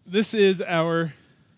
This is our,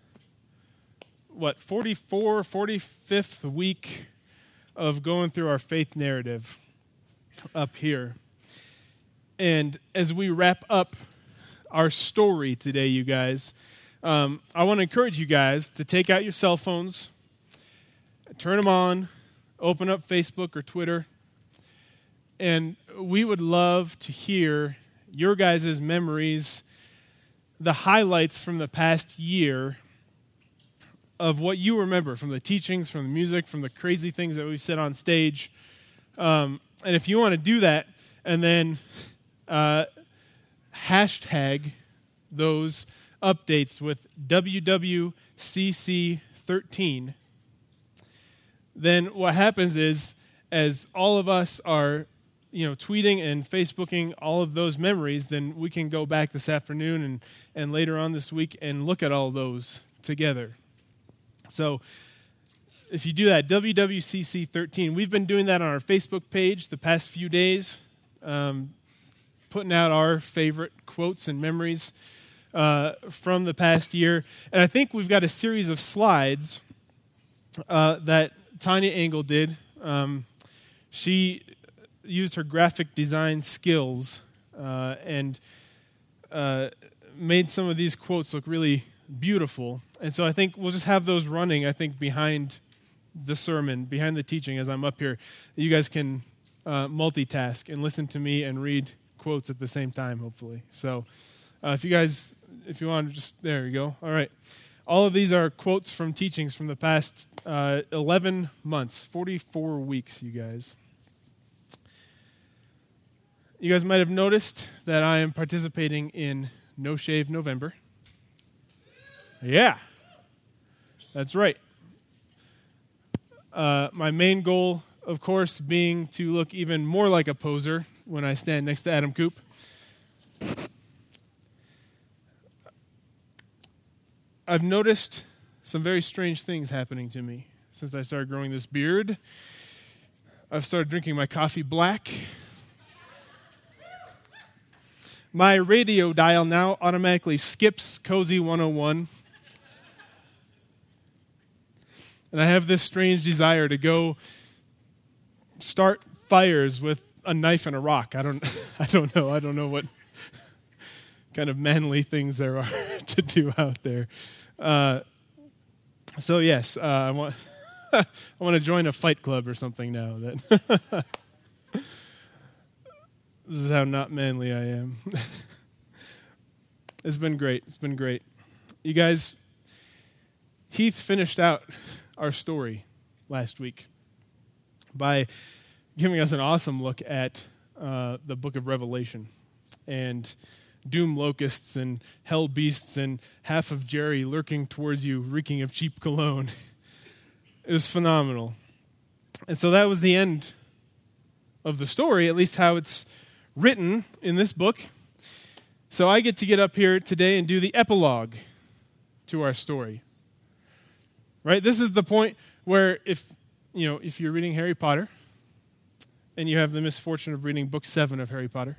45th week of going through our faith narrative up here. And as we wrap up our story today, you guys, I want to encourage you guys to take out your cell phones, turn them on, open up Facebook or Twitter, and we would love to hear your guys' memories, the highlights from the past year of what you remember from the teachings, from the music, from the crazy things that we've said on stage. And if you want to do that, and then hashtag those updates with WWCC13, then what happens is, as all of us are tweeting and Facebooking all of those memories, then we can go back this afternoon and later on this week and look at all those together. So if you do that, WWCC13, we've been doing that on our Facebook page the past few days, putting out our favorite quotes and memories from the past year. And I think we've got a series of slides that Tanya Engel did. She used her graphic design skills and made some of these quotes look really beautiful. And so I think we'll just have those running, behind the sermon, behind the teaching as I'm up here. You guys can multitask and listen to me and read quotes at the same time, hopefully. So if you want to just, there you go. All right. All of these are quotes from teachings from the past 11 months, 44 weeks, you guys. You guys might have noticed that I am participating in No Shave November. Yeah, that's right. My main goal, of course, being to look even more like a poser when I stand next to Adam Coop. I've noticed some very strange things happening to me since I started growing this beard. I've started drinking my coffee black. My radio dial now automatically skips Cozy 101. And I have this strange desire to go start fires with a knife and a rock. I don't know what kind of manly things there are to do out there. So yes, I want to join a fight club or something now. That this is how not manly I am. It's been great. You guys, Heath finished out our story last week by giving us an awesome look at the book of Revelation and doom locusts and hell beasts and half of Jerry lurking towards you, reeking of cheap cologne. It was phenomenal. And so that was the end of the story, at least how it's written in this book. So I get to get up here today and do the epilogue to our story. Right? This is the point where if you're reading Harry Potter and you have the misfortune of reading book 7 of Harry Potter.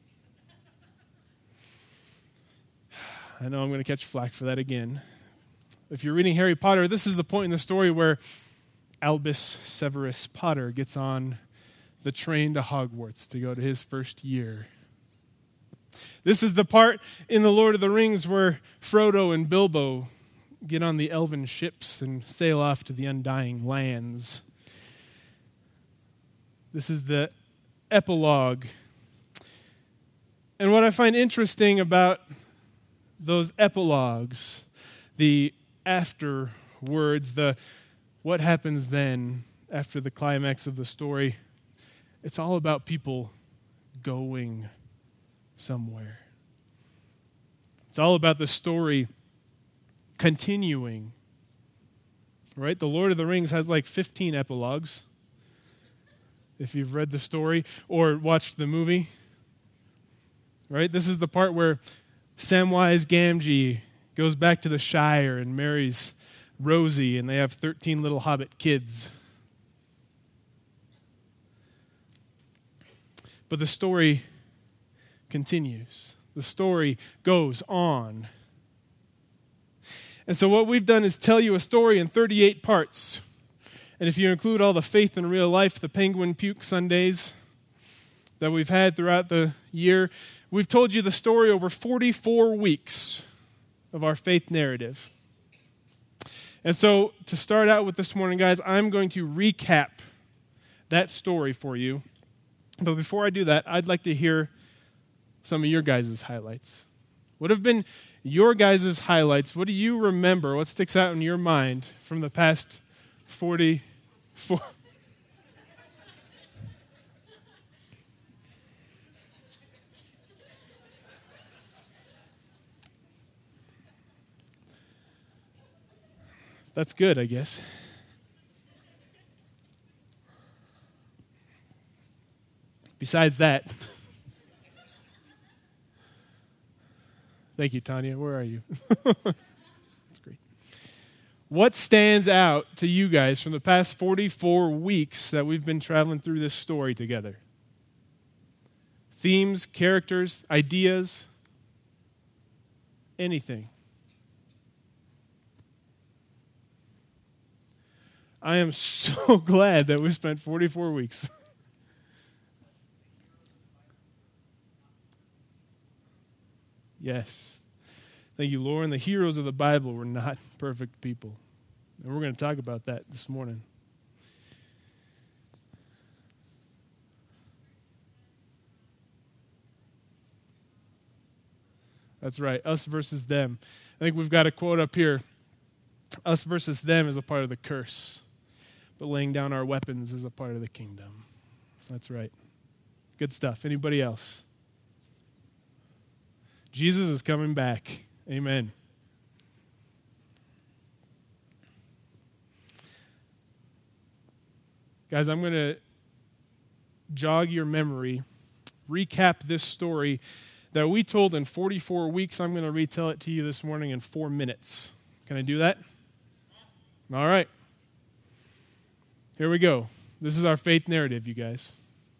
I know I'm going to catch flack for that again. If you're reading Harry Potter, this is the point in the story where Albus Severus Potter gets on the train to Hogwarts to go to his first year. This is the part in The Lord of the Rings where Frodo and Bilbo get on the elven ships and sail off to the undying lands. This is the epilogue. And what I find interesting about those epilogues, the afterwards, the what happens then after the climax of the story, it's all about people going somewhere. It's all about the story continuing. Right? The Lord of the Rings has like 15 epilogues. If you've read the story or watched the movie. Right? This is the part where Samwise Gamgee goes back to the Shire and marries Rosie, and they have 13 little hobbit kids. But the story continues. The story goes on. And so what we've done is tell you a story in 38 parts. And if you include all the faith in real life, the penguin puke Sundays that we've had throughout the year, we've told you the story over 44 weeks of our faith narrative. And so to start out with this morning, guys, I'm going to recap that story for you. But before I do that, I'd like to hear some of your guys' highlights. What have been your guys' highlights? What do you remember? What sticks out in your mind from the past 44? That's good, I guess. Besides that, thank you, Tanya. Where are you? That's great. What stands out to you guys from the past 44 weeks that we've been traveling through this story together? Themes, characters, ideas, anything. I am so glad that we spent 44 weeks. Yes. Thank you, Lauren. The heroes of the Bible were not perfect people. And we're going to talk about that this morning. That's right. Us versus them. I think we've got a quote up here. Us versus them is a part of the curse, but laying down our weapons is a part of the kingdom. That's right. Good stuff. Anybody else? Jesus is coming back. Amen. Guys, I'm going to jog your memory, recap this story that we told in 44 weeks. I'm going to retell it to you this morning in 4 minutes. Can I do that? All right. Here we go. This is our faith narrative, you guys.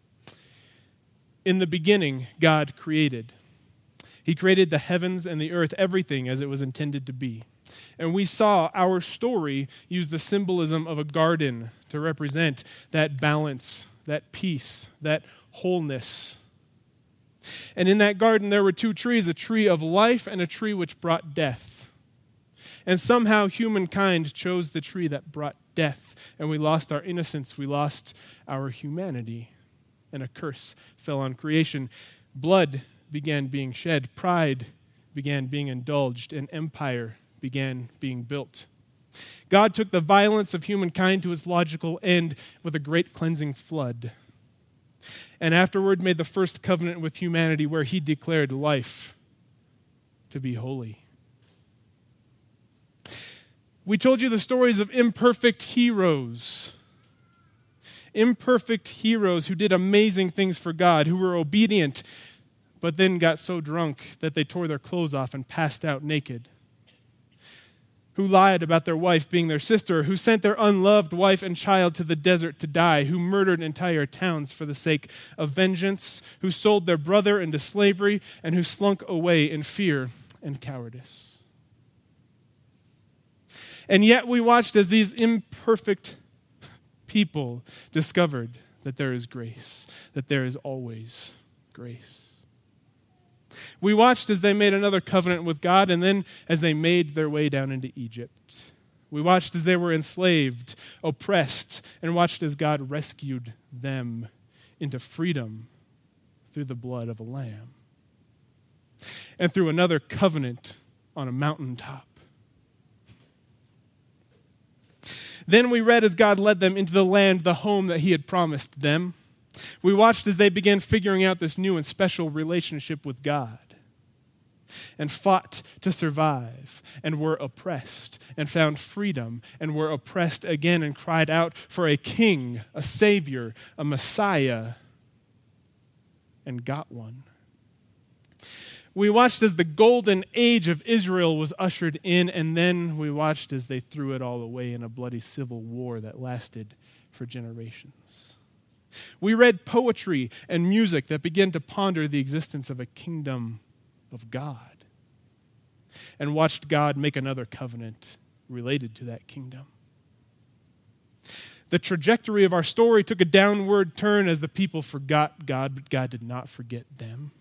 In the beginning, God created. He created the heavens and the earth, everything as it was intended to be. And we saw our story use the symbolism of a garden to represent that balance, that peace, that wholeness. And in that garden there were 2 trees, a tree of life and a tree which brought death. And somehow humankind chose the tree that brought death, and we lost our innocence, we lost our humanity, and a curse fell on creation. Blood began being shed, pride began being indulged, and empire began being built. God took the violence of humankind to its logical end with a great cleansing flood, and afterward made the first covenant with humanity where he declared life to be holy. We told you the stories of imperfect heroes. Imperfect heroes who did amazing things for God, who were obedient, but then got so drunk that they tore their clothes off and passed out naked. Who lied about their wife being their sister, who sent their unloved wife and child to the desert to die, who murdered entire towns for the sake of vengeance, who sold their brother into slavery, and who slunk away in fear and cowardice. And yet we watched as these imperfect people discovered that there is grace, that there is always grace. We watched as they made another covenant with God, and then as they made their way down into Egypt. We watched as they were enslaved, oppressed, and watched as God rescued them into freedom through the blood of a lamb. And through another covenant on a mountaintop. Then we read as God led them into the land, the home that he had promised them. We watched as they began figuring out this new and special relationship with God, and fought to survive, and were oppressed, and found freedom, and were oppressed again, and cried out for a king, a savior, a Messiah, and got one. We watched as the golden age of Israel was ushered in, and then we watched as they threw it all away in a bloody civil war that lasted for generations. We read poetry and music that began to ponder the existence of a kingdom of God. and watched God make another covenant related to that kingdom. The trajectory of our story took a downward turn as the people forgot God, but God did not forget them.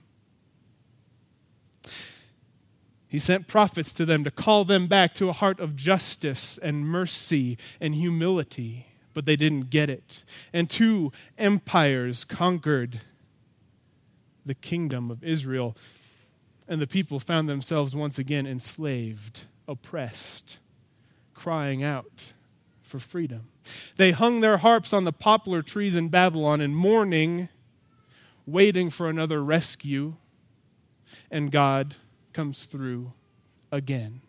He sent prophets to them to call them back to a heart of justice and mercy and humility, but they didn't get it. And 2 empires conquered the kingdom of Israel, and the people found themselves once again enslaved, oppressed, crying out for freedom. They hung their harps on the poplar trees in Babylon in mourning, waiting for another rescue, and God comes through again.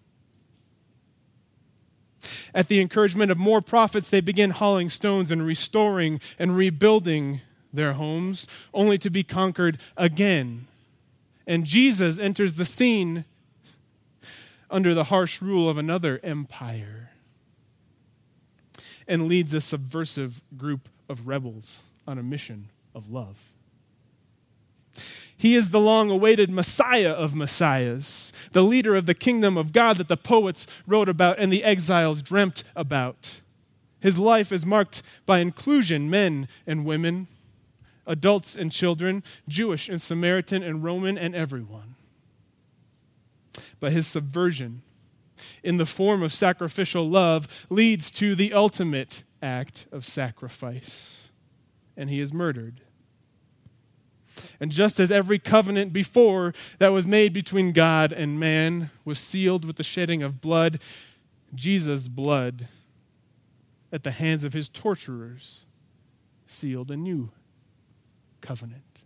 At the encouragement of more prophets, they begin hauling stones and restoring and rebuilding their homes, only to be conquered again. And Jesus enters the scene under the harsh rule of another empire and leads a subversive group of rebels on a mission of love. He is the long-awaited Messiah of Messiahs, the leader of the kingdom of God that the poets wrote about and the exiles dreamt about. His life is marked by inclusion, men and women, adults and children, Jewish and Samaritan and Roman and everyone. But his subversion in the form of sacrificial love leads to the ultimate act of sacrifice, and he is murdered. And just as every covenant before that was made between God and man was sealed with the shedding of blood, Jesus' blood at the hands of his torturers sealed a new covenant.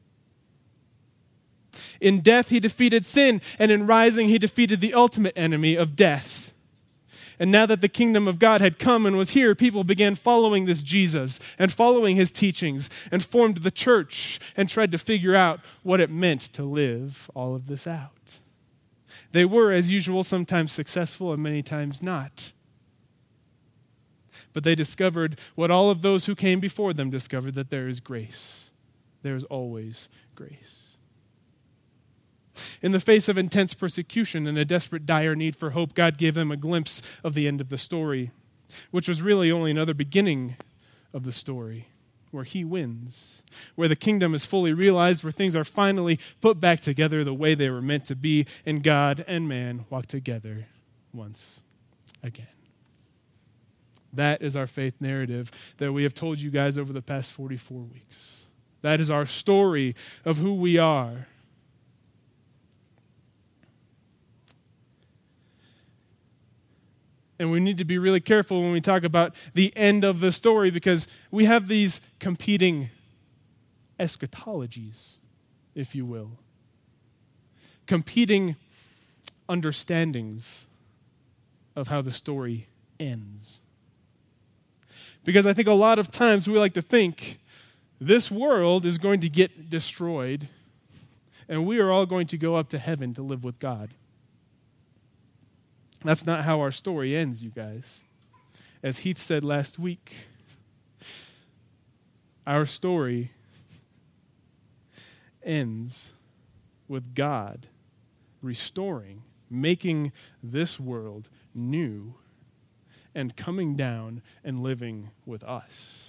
In death, he defeated sin, and in rising, he defeated the ultimate enemy of death. And now that the kingdom of God had come and was here, people began following this Jesus and following his teachings and formed the church and tried to figure out what it meant to live all of this out. They were, as usual, sometimes successful and many times not. But they discovered what all of those who came before them discovered, that there is grace. There is always grace. In the face of intense persecution and a desperate, dire need for hope, God gave them a glimpse of the end of the story, which was really only another beginning of the story, where he wins, where the kingdom is fully realized, where things are finally put back together the way they were meant to be, and God and man walk together once again. That is our faith narrative that we have told you guys over the past 44 weeks. That is our story of who we are. And we need to be really careful when we talk about the end of the story, because we have these competing eschatologies, if you will. Competing understandings of how the story ends. Because I think a lot of times we like to think this world is going to get destroyed and we are all going to go up to heaven to live with God. That's not how our story ends, you guys. As Heath said last week, our story ends with God restoring, making this world new, and coming down and living with us.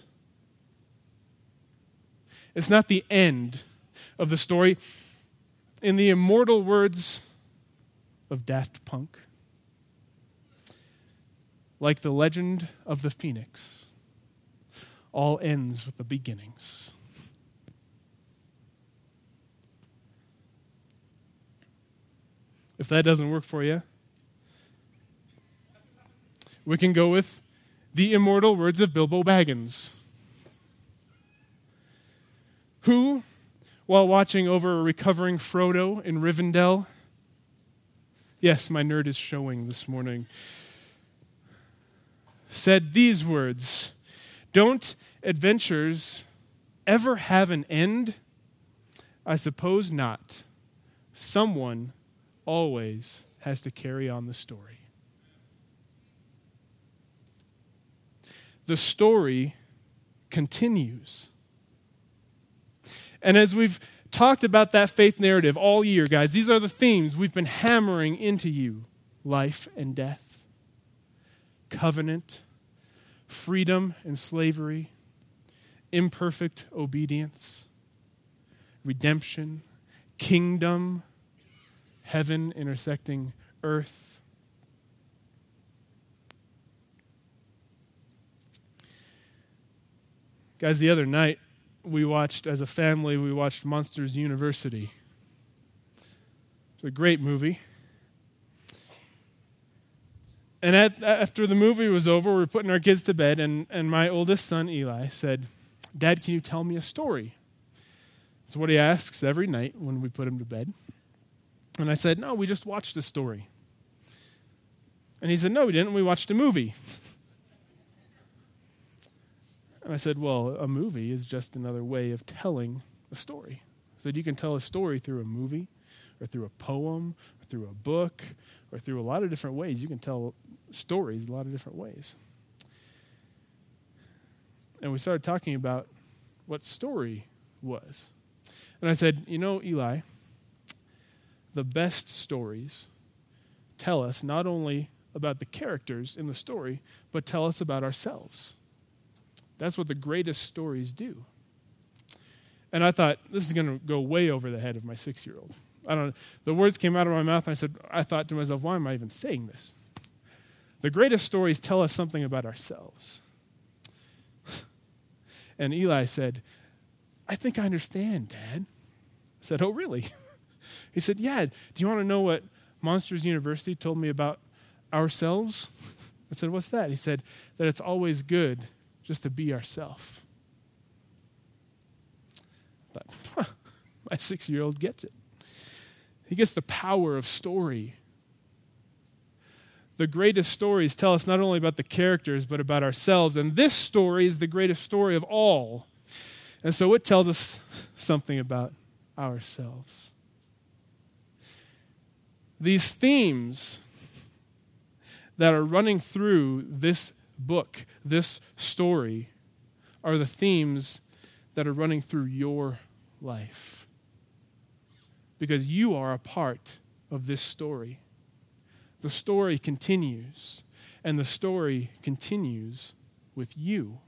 It's not the end of the story. In the immortal words of Daft Punk, like the legend of the phoenix, all ends with the beginnings. If that doesn't work for you, we can go with the immortal words of Bilbo Baggins, who, while watching over a recovering Frodo in Rivendell, yes, my nerd is showing this morning, said these words: "Don't adventures ever have an end? I suppose not. Someone always has to carry on the story." The story continues. And as we've talked about that faith narrative all year, guys, these are the themes we've been hammering into you life and death, covenant, freedom and slavery, imperfect obedience, redemption, kingdom, heaven intersecting earth. Guys, the other night, as a family, we watched Monsters University. It's a great movie. And after the movie was over, we were putting our kids to bed, and my oldest son, Eli, said, "Dad, can you tell me a story?" That's what he asks every night when we put him to bed. And I said, "No, we just watched a story." And he said, "No, we didn't. We watched a movie." And I said, "Well, a movie is just another way of telling a story." I said, "You can tell a story through a movie, or through a poem, or through a book, or through a lot of different ways. You can tell stories a lot of different ways." And we started talking about what story was. And I said, "You know, Eli, the best stories tell us not only about the characters in the story, but tell us about ourselves. That's what the greatest stories do." And I thought, this is going to go way over the head of my 6-year-old. I don't know. The words came out of my mouth, and I thought to myself, why am I even saying this? The greatest stories tell us something about ourselves. And Eli said, "I think I understand, Dad." I said, "Oh, really?" He said, "Yeah, do you want to know what Monsters University told me about ourselves?" I said, "What's that?" He said, "That it's always good just to be ourselves." I thought, my 6-year-old gets it. He gets the power of story. The greatest stories tell us not only about the characters, but about ourselves. And this story is the greatest story of all. And so it tells us something about ourselves. These themes that are running through this book, this story, are the themes that are running through your life. Because you are a part of this story. The story continues, and the story continues with you.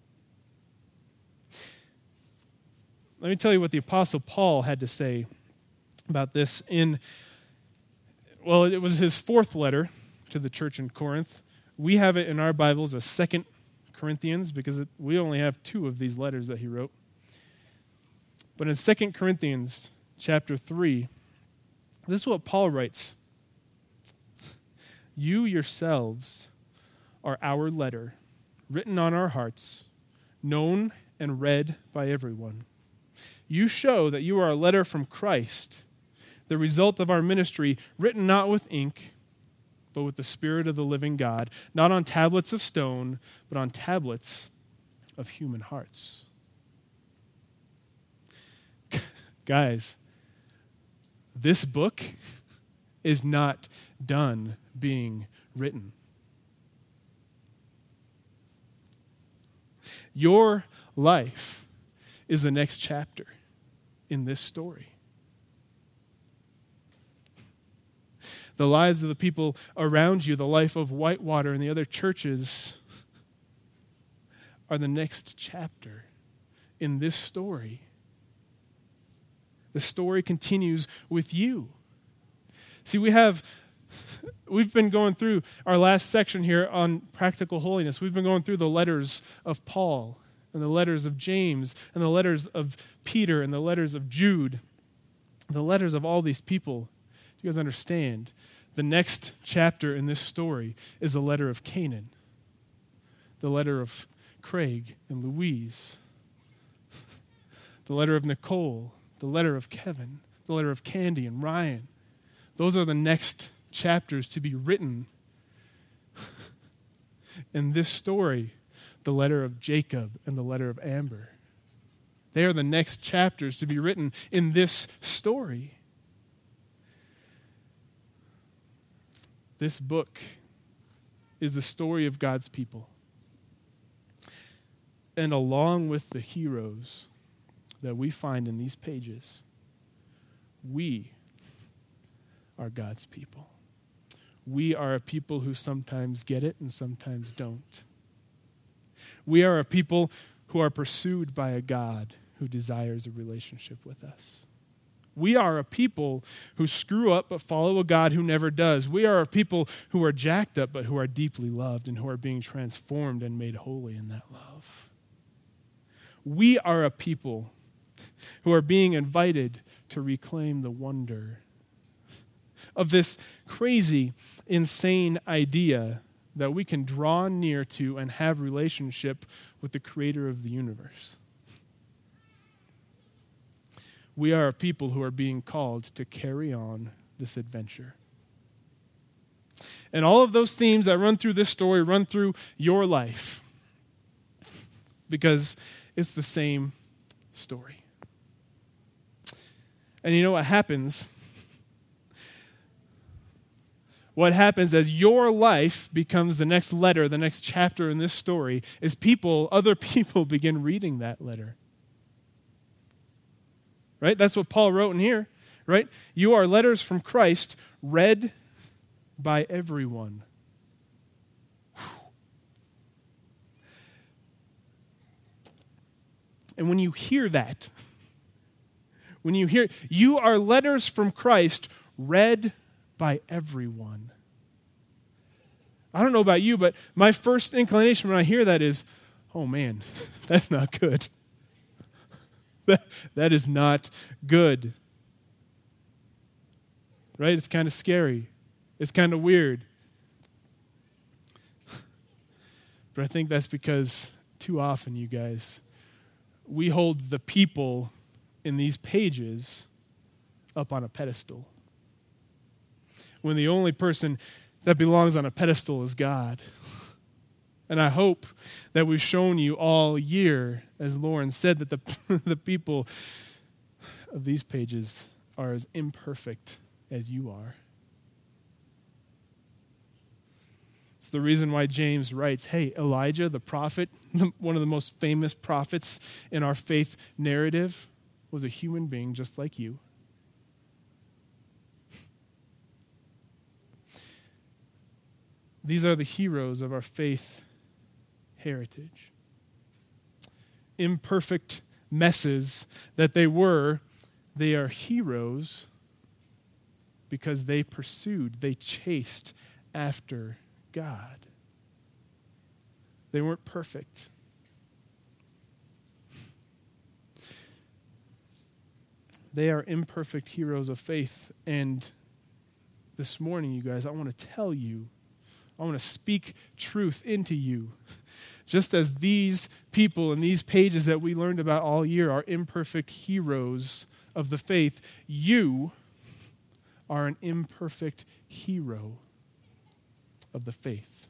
Let me tell you what the Apostle Paul had to say about this it was his 4th letter to the church in Corinth. We have it in our Bibles as 2 Corinthians because we only have 2 of these letters that he wrote. But in 2 Corinthians chapter 3, this is what Paul writes. "You yourselves are our letter, written on our hearts, known and read by everyone. You show that you are a letter from Christ, the result of our ministry, written not with ink, but with the Spirit of the living God, not on tablets of stone, but on tablets of human hearts." Guys, this book is not done being written. Your life is the next chapter in this story. The lives of the people around you, the life of Whitewater and the other churches, are the next chapter in this story. The story continues with you. See, we've been going through our last section here on practical holiness. We've been going through the letters of Paul and the letters of James and the letters of Peter and the letters of Jude, the letters of all these people. You guys understand? The next chapter in this story is the letter of Canaan, the letter of Craig and Louise, the letter of Nicole, the letter of Kevin, the letter of Candy and Ryan. Those are the next chapters to be written. In this story, the letter of Jacob and the letter of Amber. They are the next chapters to be written in this story. This book is the story of God's people. And along with the heroes that we find in these pages, we are God's people. we are a people who sometimes get it and sometimes don't. We are a people who are pursued by a God who desires a relationship with us. We are a people who screw up but follow a God who never does. We are a people who are jacked up but who are deeply loved and who are being transformed and made holy in that love. We are a people who are being invited to reclaim the wonder of this crazy, insane idea that we can draw near to and have relationship with the creator of the universe. We are a people who are being called to carry on this adventure. And all of those themes that run through this story run through your life because it's the same story. And you know what happens? What happens as your life becomes the next letter, the next chapter in this story, is other people begin reading that letter. Right? That's what Paul wrote in here, right? You are letters from Christ read by everyone. And when you hear that, you are letters from Christ read by everyone. I don't know about you, but my first inclination when I hear that is, oh man, that's not good. That is not good. Right? It's kind of scary. It's kind of weird. But I think that's because too often, you guys, we hold the people in these pages up on a pedestal, when the only person that belongs on a pedestal is God. And I hope that we've shown you all year, as Lauren said, that the people of these pages are as imperfect as you are. It's the reason why James writes, hey, Elijah, the prophet, one of the most famous prophets in our faith narrative, was a human being just like you. These are the heroes of our faith heritage. Imperfect messes that they are heroes because they chased after God. They weren't perfect. They are imperfect heroes of faith. And this morning, you guys, I want to tell you, I want to speak truth into you. Just as these people in these pages that we learned about all year are imperfect heroes of the faith, you are an imperfect hero of the faith.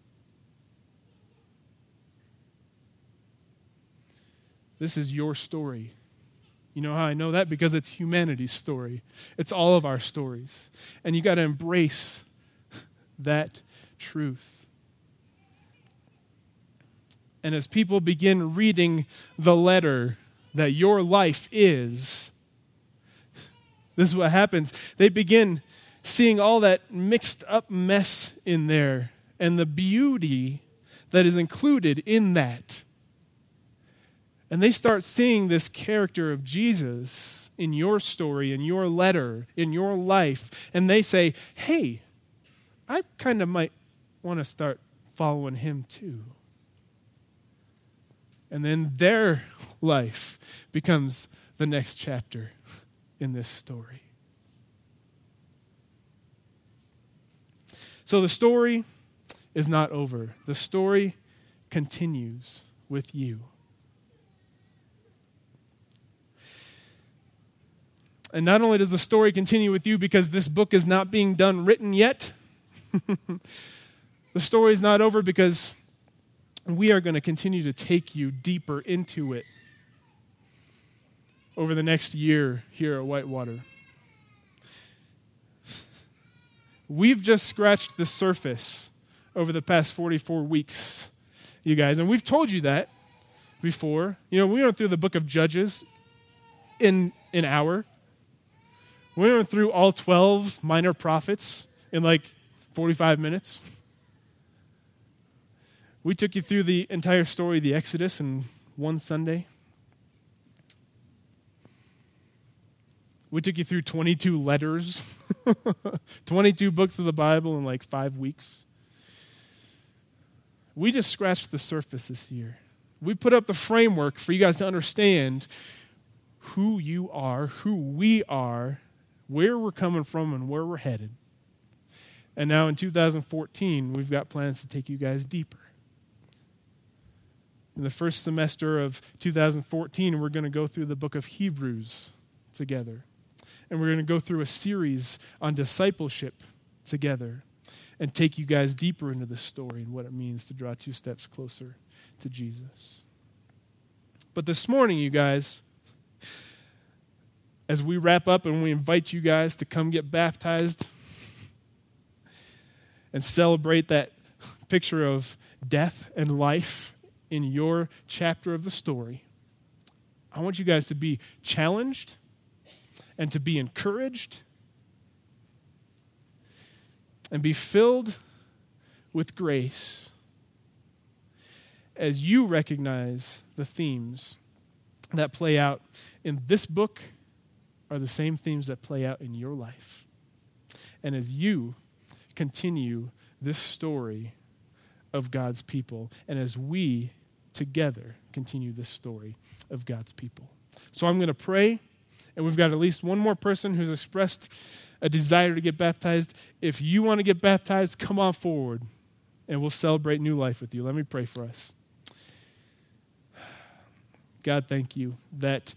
This is your story. You know how I know that? Because it's humanity's story. It's all of our stories. And you got to embrace that truth. And as people begin reading the letter that your life is, this is what happens. They begin seeing all that mixed up mess in there and the beauty that is included in that. And they start seeing this character of Jesus in your story, in your letter, in your life. And they say, hey, I kind of might want to start following him too. And then their life becomes the next chapter in this story. So the story is not over. The story continues with you. And not only does the story continue with you because this book is not being done written yet, the story is not over because we are going to continue to take you deeper into it over the next year here at Whitewater. We've just scratched the surface over the past 44 weeks, you guys, and we've told you that before. You know, we went through the book of Judges in an hour. We went through all 12 minor prophets in like 45 minutes. We took you through the entire story of the Exodus in one Sunday. We took you through 22 letters, 22 books of the Bible in like 5 weeks. We just scratched the surface this year. We put up the framework for you guys to understand who you are, who we are, where we're coming from, and where we're headed. And now in 2014, we've got plans to take you guys deeper. In the first semester of 2014, we're going to go through the book of Hebrews together. And we're going to go through a series on discipleship together and take you guys deeper into the story and what it means to draw 2 steps closer to Jesus. But this morning, you guys, as we wrap up and we invite you guys to come get baptized and celebrate that picture of death and life in your chapter of the story, I want you guys to be challenged and to be encouraged and be filled with grace as you recognize the themes that play out in this book are the same themes that play out in your life. And as you continue this story of God's people, and as we together continue this story of God's people. So I'm going to pray, and we've got at least one more person who's expressed a desire to get baptized. If you want to get baptized, come on forward, and we'll celebrate new life with you. Let me pray for us. God, thank you that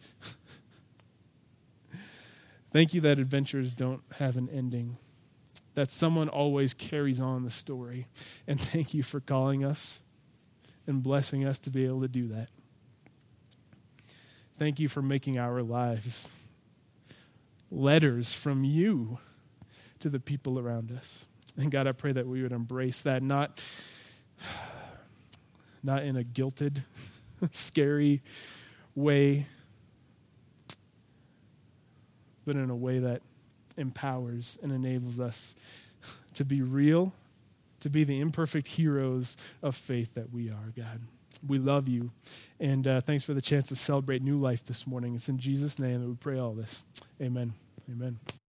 adventures don't have an ending, that someone always carries on the story. And thank you for calling us and blessing us to be able to do that. Thank you for making our lives letters from you to the people around us. And God, I pray that we would embrace that, not in a guilted, scary way, but in a way that empowers and enables us to be real, to be the imperfect heroes of faith that we are, God. We love you, and thanks for the chance to celebrate new life this morning. It's in Jesus' name that we pray all this. Amen. Amen.